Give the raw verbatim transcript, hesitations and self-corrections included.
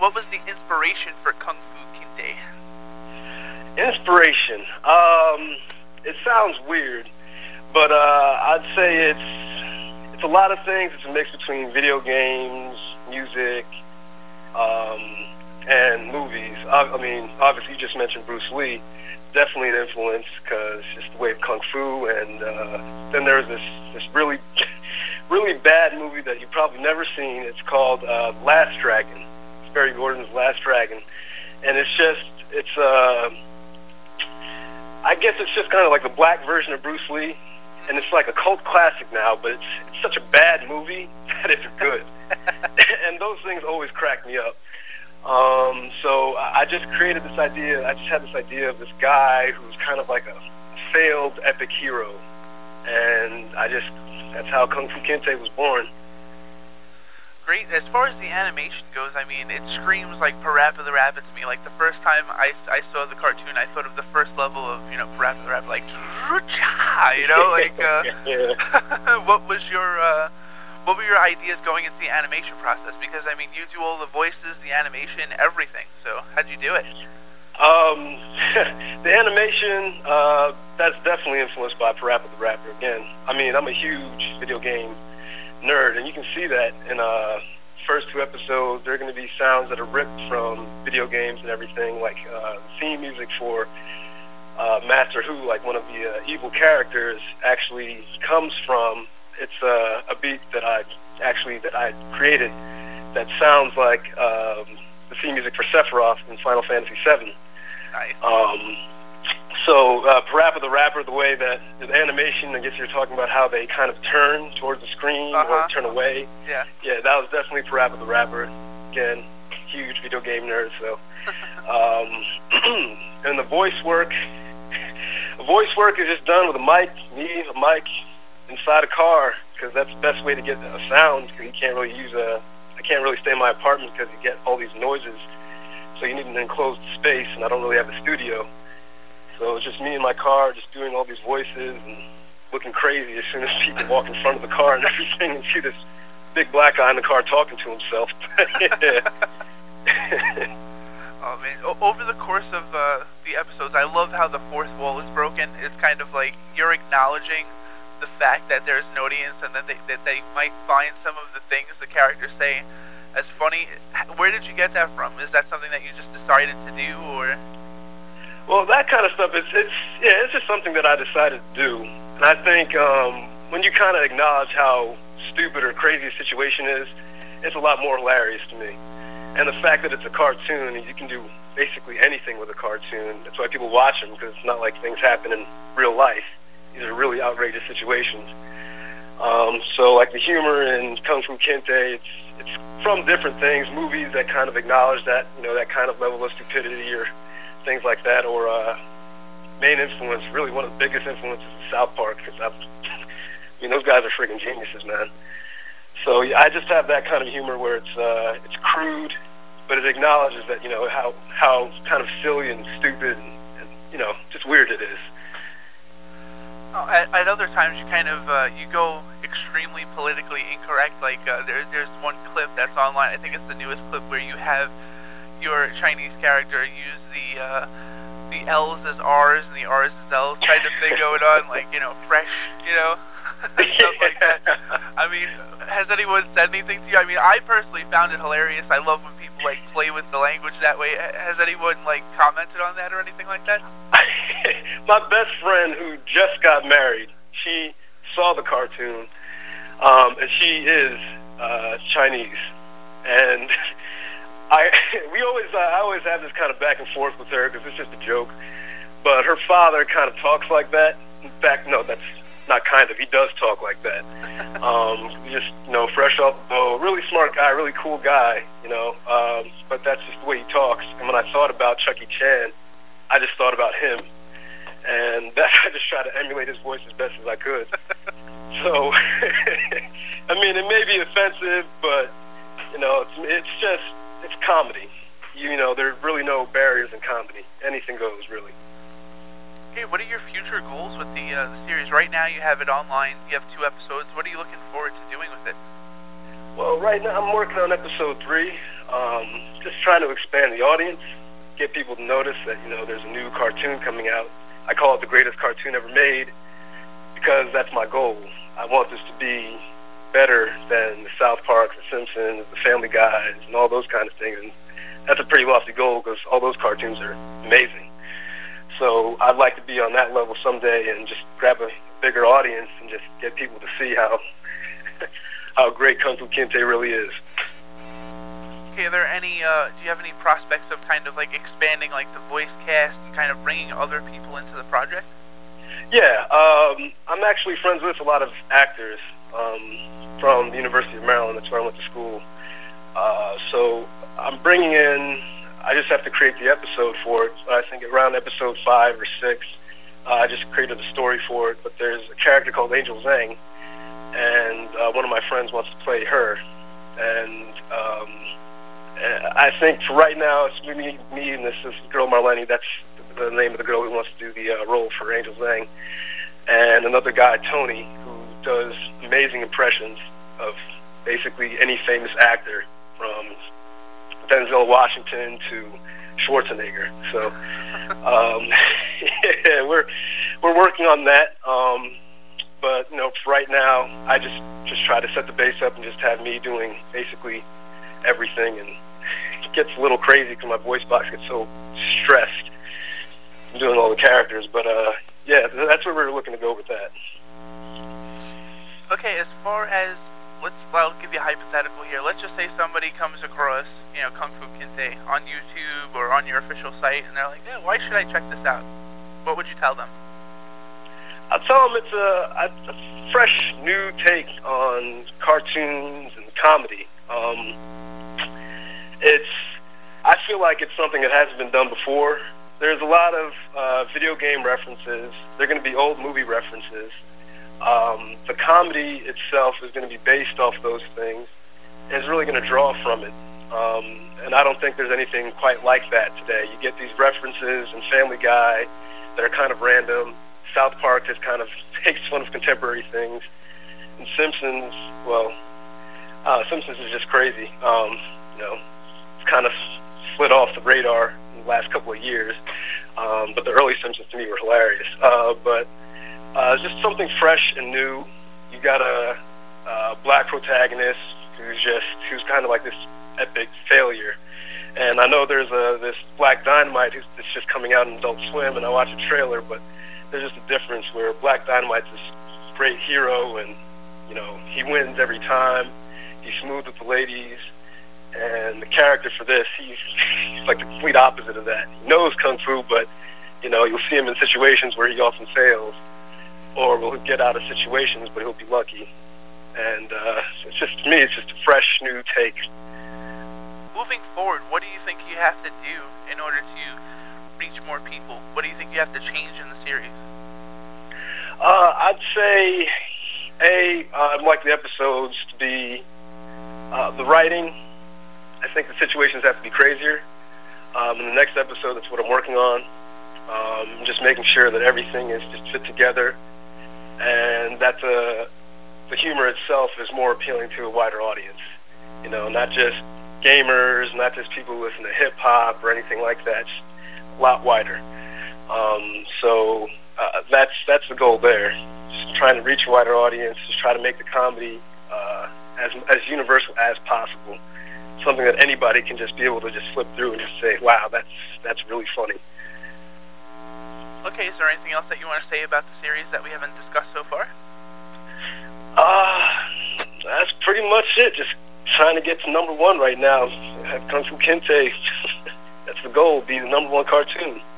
what was the inspiration for Kung Fu Kinte? Inspiration. Um, it sounds weird, but uh, I'd say it's it's a lot of things. It's a mix between video games, music, um, and movies. I, I mean, obviously, you just mentioned Bruce Lee. Definitely an influence because just the way of Kung Fu. And uh, then there's this this really really bad movie that you've probably never seen. It's called uh, Last Dragon. It's Barry Gordon's Last Dragon, and it's just it's uh. I guess it's just kind of like the black version of Bruce Lee, and it's like a cult classic now, but it's, it's such a bad movie that it's good. And those things always crack me up. Um, so I just created this idea, I just had this idea of this guy who's kind of like a failed epic hero, and I just, that's how Kung Fu Kinte was born. Great. As far as the animation goes, I mean, it screams like Parappa the Rapper to me. Like, the first time I, I saw the cartoon, I thought of the first level of, you know, Parappa the Rapper, like, you know, like, uh, yeah. what was your, uh, what were your ideas going into the animation process? Because, I mean, you do all the voices, the animation, everything, so how'd you do it? Um, the animation, uh, that's definitely influenced by Parappa the Rapper again. I mean, I'm a huge video game nerd, and you can see that in uh first two episodes. There are going to be sounds that are ripped from video games and everything, like uh theme music for uh Master Hu, like one of the uh, evil characters, actually comes from, it's uh, a beat that I actually that I created that sounds like um the theme music for Sephiroth in Final Fantasy seven. Nice. um So, uh, Parappa the Rapper, the way that the animation, I guess you're talking about how they kind of turn towards the screen uh-huh. or turn away. Yeah. Yeah, that was definitely Parappa the Rapper. Again, huge video game nerd, so. um, and the voice work, the voice work is just done with a mic, me, a mic, inside a car, because that's the best way to get a sound, because you can't really use a, I can't really stay in my apartment because you get all these noises, so you need an enclosed space, and I don't really have a studio. So it's just me in my car, just doing all these voices and looking crazy as soon as people walk in front of the car and everything, and see this big black guy in the car talking to himself. Oh man! O- over the course of uh, the episodes, I love how the fourth wall is broken. It's kind of like you're acknowledging the fact that there's an audience, and that they, that they might find some of the things the characters say as funny. Where did you get that from? Is that something that you just decided to do, or? Well, that kind of stuff, it's, it's yeah, it's just something that I decided to do. And I think um, when you kind of acknowledge how stupid or crazy a situation is, it's a lot more hilarious to me. And the fact that it's a cartoon, and you can do basically anything with a cartoon, that's why people watch them, because it's not like things happen in real life. These are really outrageous situations. Um, so like the humor in Kung Fu Kinte, it's, it's from different things, movies that kind of acknowledge that, you know, that kind of level of stupidity, or things like that, or uh, main influence, really one of the biggest influences is South Park, because I mean, those guys are freaking geniuses, man. So yeah, I just have that kind of humor where it's uh, it's crude, but it acknowledges that, you know, how how kind of silly and stupid and, and you know, just weird it is. Oh, at, at other times, you kind of uh, you go extremely politically incorrect. Like uh, there, there's one clip that's online. I think it's the newest clip where you have your Chinese character use the uh, the L's as R's and the R's as L's kind of thing going on, like, you know, fresh, you know, stuff like that. I mean, has anyone said anything to you? I mean, I personally found it hilarious. I love when people like play with the language that way. Has anyone like commented on that or anything like that? My best friend who just got married, she saw the cartoon, um, and she is uh, Chinese, and I we always uh, I always have this kind of back and forth with her because it's just a joke. But her father kind of talks like that. In fact, no, that's not kind of. He does talk like that. Um, just, you know, fresh off the boat, really smart guy, really cool guy, you know. Um, but that's just the way he talks. And when I thought about Chucky Chan, I just thought about him, and that, I just tried to emulate his voice as best as I could. So, I mean, it may be offensive, but you know, it's, it's just it's comedy. You know, there are really no barriers in comedy. Anything goes, really. Okay, what are your future goals with the, uh, the series? Right now you have it online, you have two episodes. What are you looking forward to doing with it? Well, right now I'm working on episode three. Um, just trying to expand the audience, get people to notice that, you know, there's a new cartoon coming out. I call it the greatest cartoon ever made because that's my goal. I want this to be better than the South Park, the Simpsons, the Family Guys, and all those kind of things. And that's a pretty lofty goal because all those cartoons are amazing. So I'd like to be on that level someday and just grab a bigger audience and just get people to see how how great Kung Fu Kinte really is. Okay, are there any, uh, do you have any prospects of kind of like expanding like the voice cast and kind of bringing other people into the project? Yeah, um, I'm actually friends with a lot of actors um, from the University of Maryland. That's where I went to school. Uh, so I'm bringing in, I just have to create the episode for it. I think around episode five or six, uh, I just created a story for it. But there's a character called Angel Zhang, and uh, one of my friends wants to play her. And um, I think for right now, it's me, me and this, this girl Marlene. That's the name of the girl who wants to do the uh, role for Angel Zhang, and another guy, Tony, who does amazing impressions of basically any famous actor, from Denzel Washington to Schwarzenegger. So um, yeah, we're we're working on that. Um, but you know, for right now, I just just try to set the base up and just have me doing basically everything, and it gets a little crazy because my voice box gets so stressed doing all the characters. But uh, yeah, that's where we're looking to go with that. Okay, as far as, let's, I'll give you a hypothetical here. Let's just say somebody comes across, you know, Kung Fu Kinte on YouTube or on your official site, and they're like, yeah, why should I check this out? What would you tell them? I'll tell them it's a, a fresh, new take on cartoons and comedy. Um, it's, I feel like it's something that hasn't been done before. There's a lot of uh, video game references. They're going to be old movie references. Um, the comedy itself is going to be based off those things, and it's really going to draw from it. Um, and I don't think there's anything quite like that today. You get these references in Family Guy that are kind of random. South Park just kind of makes fun of contemporary things. And Simpsons, well, uh, Simpsons is just crazy. Um, you know, it's kind of slid off the radar in the last couple of years. Um, but the early Simpsons to me were hilarious. Uh, but uh, just something fresh and new. You got a, a black protagonist who's just who's kind of like this epic failure. And I know there's a this Black Dynamite who's that's just coming out in Adult Swim, and I watched a trailer, but there's just a difference where Black Dynamite's this great hero, and you know he wins every time. He's smooth with the ladies, and the character for this, he's, he's like the complete opposite of that. He knows kung fu, but you know you'll see him in situations where he often fails, or will get out of situations, but he'll be lucky. And uh, it's just to me, it's just a fresh new take. Moving forward, what do you think you have to do in order to reach more people? What do you think you have to change in the series? Uh, I'd say, A, uh, I'd like the episodes to be uh, the writing. I think the situations have to be crazier. Um, in the next episode, that's what I'm working on. Um, just making sure that everything is just fit together, and that the the humor itself is more appealing to a wider audience. You know, not just gamers, not just people who listen to hip hop or anything like that. Just a lot wider. Um, so uh, that's that's the goal there. Just trying to reach a wider audience. Just try to make the comedy uh, as as universal as possible. Something that anybody can just be able to just flip through and just say, "Wow, that's that's really funny." Okay, is there anything else that you want to say about the series that we haven't discussed so far? Uh, that's pretty much it. Just trying to get to number one right now. Have Kung Fu Kinte. That's the goal, be the number one cartoon.